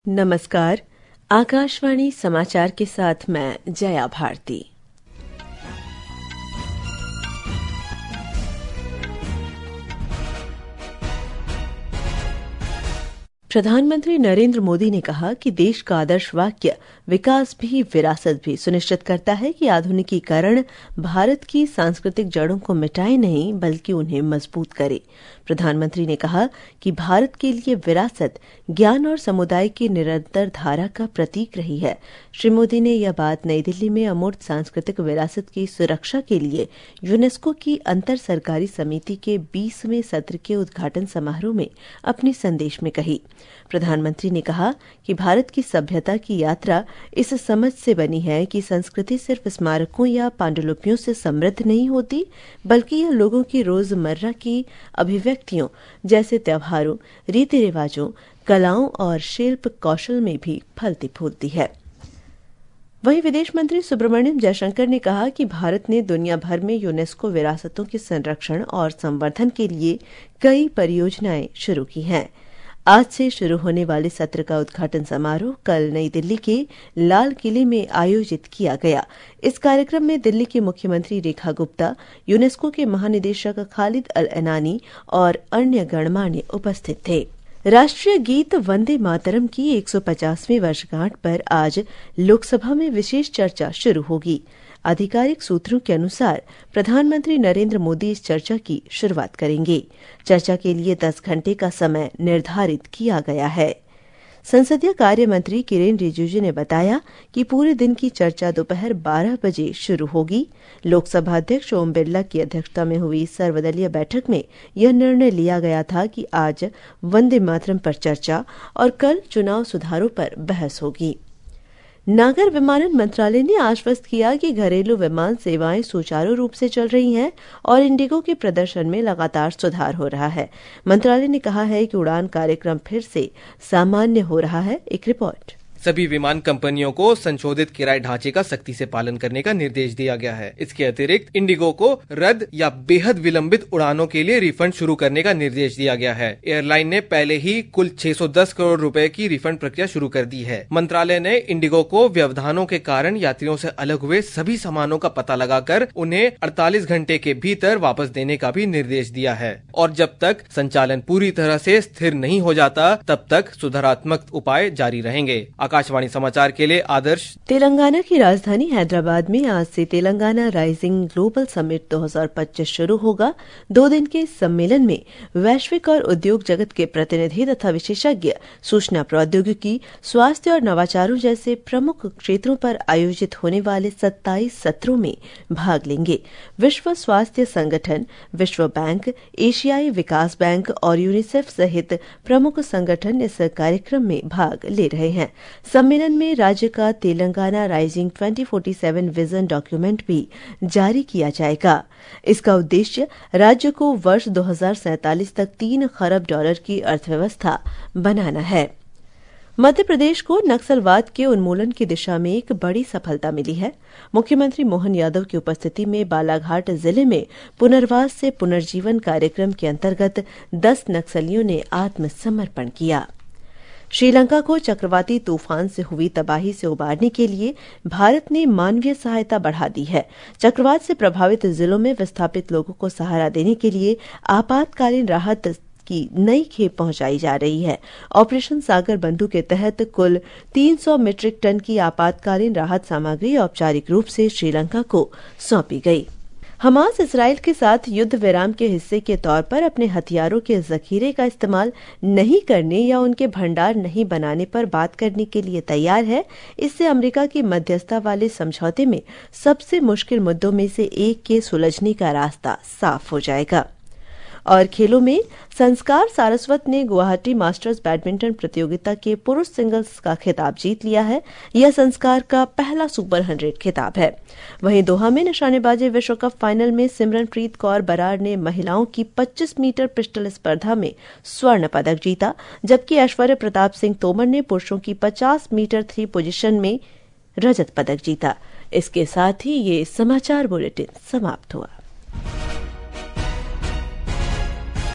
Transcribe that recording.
नमस्कार। आकाशवाणी समाचार के साथ मैं जया भारती। प्रधानमंत्री नरेंद्र मोदी ने कहा कि देश का आदर्श वाक्य विकास भी विरासत भी सुनिश्चित करता है कि आधुनिकीकरण भारत की सांस्कृतिक जड़ों को मिटाए नहीं बल्कि उन्हें मजबूत करे। प्रधानमंत्री ने कहा कि भारत के लिए विरासत ज्ञान और समुदाय की निरंतर धारा का प्रतीक रही है। श्री मोदी ने यह बात नई दिल्ली में अमूर्त सांस्कृतिक विरासत की सुरक्षा के लिए यूनेस्को की अंतर सरकारी समिति के 20वें सत्र के उद्घाटन समारोह में अपने संदेश में कही। प्रधानमंत्री ने कहा कि भारत की सभ्यता की यात्रा इस समझ से बनी है कि संस्कृति सिर्फ स्मारकों या पांडुलिपियों से समृद्ध नहीं होती, बल्कि यह लोगों की रोजमर्रा की अभिव्यक्तियों जैसे त्योहारों, रीति रिवाजों, कलाओं और शिल्प कौशल में भी फलती फूलती है। वहीं विदेश मंत्री सुब्रमण्यम जयशंकर ने कहा कि भारत ने दुनिया भर में यूनेस्को विरासतों के संरक्षण और संवर्धन के लिए कई परियोजनाएं शुरू की हैं। आज से शुरू होने वाले सत्र का उद्घाटन समारोह कल नई दिल्ली के लाल किले में आयोजित किया गया। इस कार्यक्रम में दिल्ली की मुख्यमंत्री रेखा गुप्ता, यूनेस्को के महानिदेशक खालिद अल अनानी और अन्य गणमान्य उपस्थित थे। राष्ट्रीय गीत वंदे मातरम की 150वीं वर्षगांठ पर आज लोकसभा में विशेष चर्चा शुरू होगी। आधिकारिक सूत्रों के अनुसार प्रधानमंत्री नरेंद्र मोदी इस चर्चा की शुरुआत करेंगे। चर्चा के लिए 10 घंटे का समय निर्धारित किया गया है। संसदीय कार्य मंत्री किरेन रिजिजू ने बताया कि पूरे दिन की चर्चा दोपहर 12 बजे शुरू होगी। लोकसभा अध्यक्ष ओम बिरला की अध्यक्षता में हुई सर्वदलीय बैठक में यह निर्णय लिया गया था कि आज वंदे मातरम पर चर्चा और कल चुनाव सुधारों पर बहस होगी। नागर विमानन मंत्रालय ने आश्वस्त किया कि घरेलू विमान सेवाएं सुचारू रूप से चल रही हैं और इंडिगो के प्रदर्शन में लगातार सुधार हो रहा है। मंत्रालय ने कहा है कि उड़ान कार्यक्रम फिर से सामान्य हो रहा है। एक रिपोर्ट। सभी विमान कंपनियों को संशोधित किराए ढांचे का सख्ती से पालन करने का निर्देश दिया गया है। इसके अतिरिक्त इंडिगो को रद्द या बेहद विलंबित उड़ानों के लिए रिफंड शुरू करने का निर्देश दिया गया है। एयरलाइन ने पहले ही कुल 610 करोड़ रुपए की रिफंड प्रक्रिया शुरू कर दी है। मंत्रालय ने इंडिगो को व्यवधानों के कारण यात्रियों से अलग हुए सभी सामानों का पता लगाकर उन्हें 48 घंटे के भीतर वापस देने का भी निर्देश दिया है और जब तक संचालन पूरी तरह से स्थिर नहीं हो जाता तब तक सुधारात्मक उपाय जारी रहेंगे। आकाशवाणी समाचार के लिए आदर्श। तेलंगाना की राजधानी हैदराबाद में आज से तेलंगाना राइजिंग ग्लोबल समिट 2025 शुरू होगा। 2 दिन के इस सम्मेलन में वैश्विक और उद्योग जगत के प्रतिनिधि तथा विशेषज्ञ सूचना प्रौद्योगिकी, स्वास्थ्य और नवाचारों जैसे प्रमुख क्षेत्रों पर आयोजित होने वाले 27 सत्रों में भाग लेंगे। विश्व स्वास्थ्य संगठन, विश्व बैंक, एशियाई विकास बैंक और यूनिसेफ सहित प्रमुख संगठन इस कार्यक्रम में भाग ले रहे हैं। सम्मेलन में राज्य का तेलंगाना राइजिंग 2047 विजन डॉक्यूमेंट भी जारी किया जाएगा। इसका उद्देश्य राज्य को वर्ष 2047 तक $3 खरब की अर्थव्यवस्था बनाना है। मध्य प्रदेश को नक्सलवाद के उन्मूलन की दिशा में एक बड़ी सफलता मिली है। मुख्यमंत्री मोहन यादव की उपस्थिति में बालाघाट जिले में पुनर्वास से पुनर्जीवन कार्यक्रम के अंतर्गत 10 नक्सलियों ने आत्मसमर्पण किया। श्रीलंका को चक्रवाती तूफान से हुई तबाही से उबारने के लिए भारत ने मानवीय सहायता बढ़ा दी है। चक्रवात से प्रभावित जिलों में विस्थापित लोगों को सहारा देने के लिए आपातकालीन राहत की नई खेप पहुंचाई जा रही है। ऑपरेशन सागर बंधु के तहत कुल 300 मीट्रिक टन की आपातकालीन राहत सामग्री औपचारिक रूप से श्रीलंका को सौंपी गई। हमास इसराइल के साथ युद्ध विराम के हिस्से के तौर पर अपने हथियारों के जखीरे का इस्तेमाल नहीं करने या उनके भंडार नहीं बनाने पर बात करने के लिए तैयार है। इससे अमेरिका की मध्यस्थता वाले समझौते में सबसे मुश्किल मुद्दों में से एक के सुलझने का रास्ता साफ हो जाएगा। और खेलों में संस्कार सारस्वत ने गुवाहाटी मास्टर्स बैडमिंटन प्रतियोगिता के पुरुष सिंगल्स का खिताब जीत लिया है। यह संस्कार का पहला सुपर 100 खिताब है। वहीं दोहा में निशानेबाजी विश्व कप फाइनल में सिमरनप्रीत कौर बराड़ ने महिलाओं की 25 मीटर पिस्टल स्पर्धा में स्वर्ण पदक जीता, जबकि ऐश्वर्य प्रताप सिंह तोमर ने पुरुषों की 50 मीटर 3 पोजीशन में रजत पदक जीता। इसके साथ ही ये समाचार बुलेटिन समाप्त हुआ।